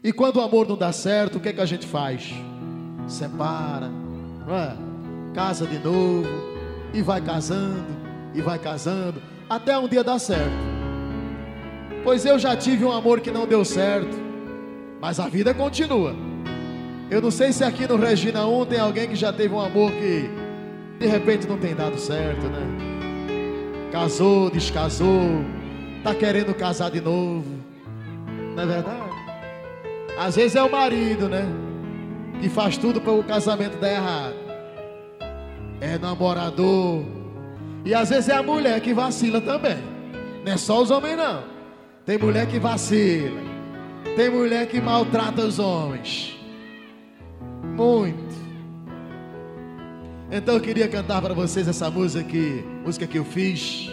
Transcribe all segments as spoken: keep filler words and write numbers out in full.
E quando o amor não dá certo, o que é que a gente faz? Separa, não é? Casa de novo, e vai casando, e vai casando, até um dia dar certo. Pois eu já tive um amor que não deu certo, mas a vida continua. Eu não sei se aqui no Regina um tem alguém que já teve um amor que de repente não tem dado certo, né? Casou, descasou, tá querendo casar de novo, não é verdade? Às vezes é o marido, né, que faz tudo para o casamento dar errado. É namorador. E às vezes é a mulher que vacila também. Não é só os homens não. Tem mulher que vacila. Tem mulher que maltrata os homens. Muito. Então eu queria cantar para vocês essa música aqui, música que eu fiz.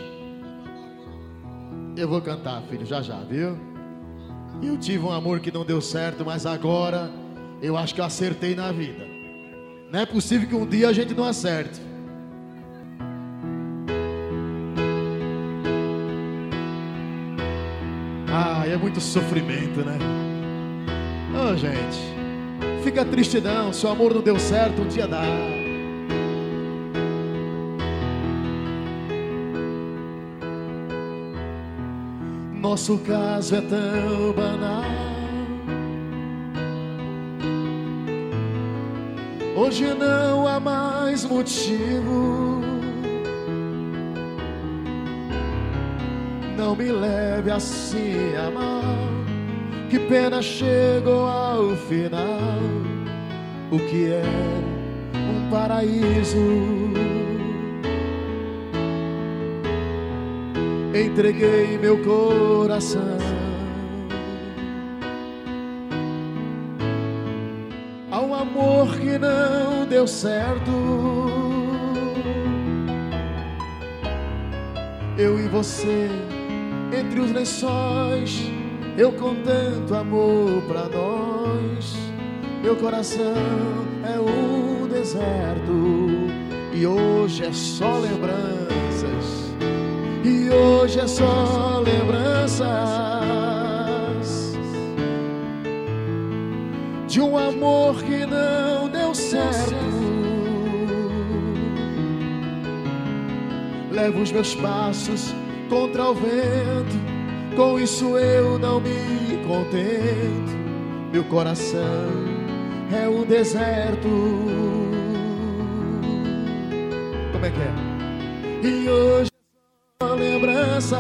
Eu vou cantar, filho, já já, viu? Eu tive um amor que não deu certo, mas agora eu acho que eu acertei na vida. Não é possível que um dia a gente não acerte. Ah, é muito sofrimento, né? Ô, oh, gente, fica triste não, se o amor não deu certo, um dia dá. Nosso caso é tão banal. Hoje não há mais motivo. Não me leve assim a mal. Que pena chegou ao final. O que é um paraíso. Entreguei meu coração ao amor que não deu certo. Eu e você entre os lençóis, eu com tanto amor pra nós. Meu coração é um deserto e hoje é só lembranças. E hoje é só lembranças de um amor que não deu certo. Levo os meus passos contra o vento, com isso eu não me contento. Meu coração é um deserto. Como é que é? E hoje lembranças,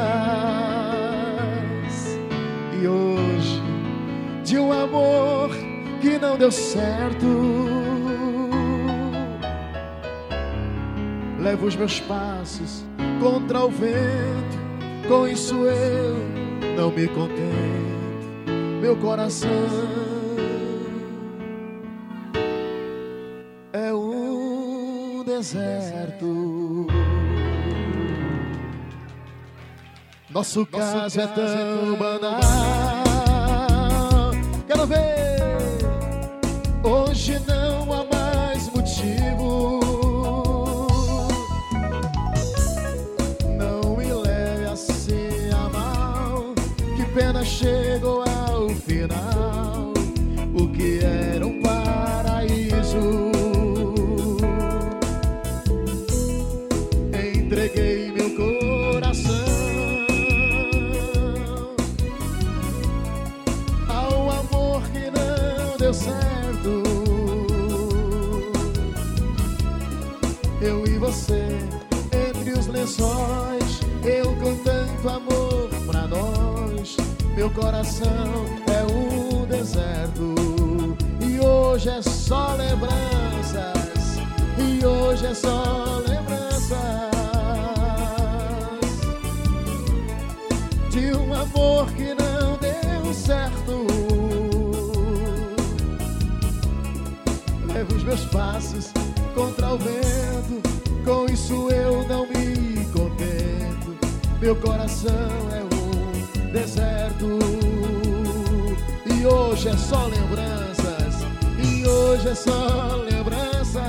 e hoje de um amor que não deu certo. Levo os meus passos contra o vento, com isso eu não me contento. Meu coração é um deserto. Nosso caso é tão banal. Quero ver. Hoje não há mais motivo. Não me leve assim a mal. Que pena chegou ao final. O que era um paraíso. Entreguei meu coração certo. Eu e você entre os lençóis, eu com tanto amor pra nós. Meu coração é um deserto e hoje é só lembranças. E hoje é só lembranças de um amor que não deu certo. Levo os meus passos contra o vento, com isso eu não me contento. Meu coração é um deserto e hoje é só lembranças. E hoje é só lembranças.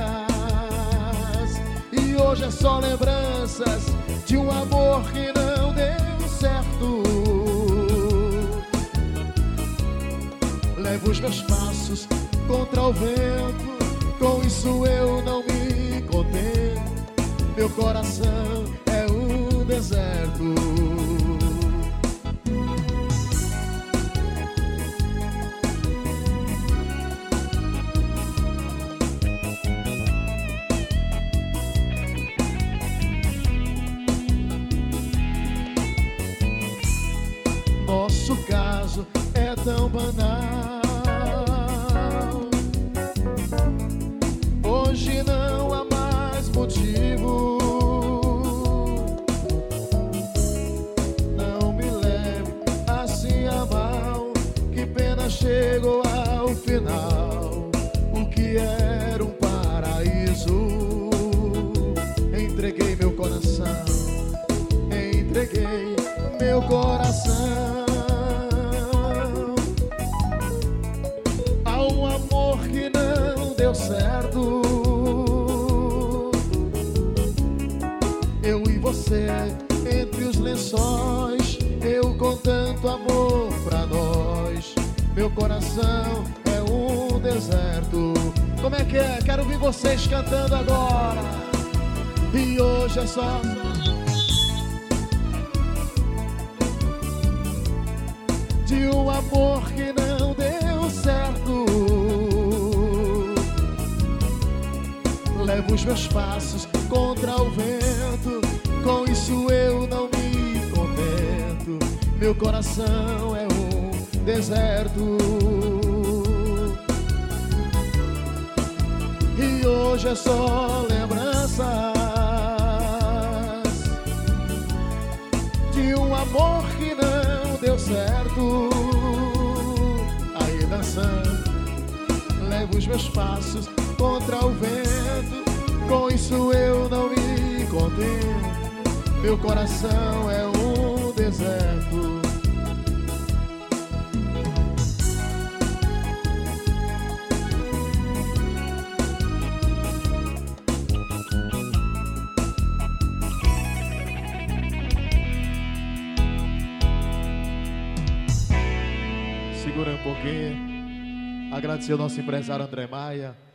E hoje é só lembranças de um amor que não deu certo. levo os meus passos contra o vento, com isso eu não me contento. Meu coração é um deserto. Nosso caso é tão banal. Hoje não há mais motivo. Não me leve assim a mal, que pena chegou ao final. O que era um paraíso, entreguei meu coração, entreguei meu coração a um amor que não deu certo. Eu e você entre os lençóis, eu com tanto amor pra nós. Meu coração é um deserto. Como é que é? Quero ouvir vocês cantando agora. E hoje é só de um amor que não deu certo. Levo os meus passos contra o vento, com isso eu não me contento. Meu coração é um deserto. E hoje é só lembranças de um amor que não deu certo. Aí dançando, levo os meus passos contra o vento, com isso eu não me contento. Meu coração é um deserto. Segura um pouquinho. Agradecer ao nosso empresário André Maia.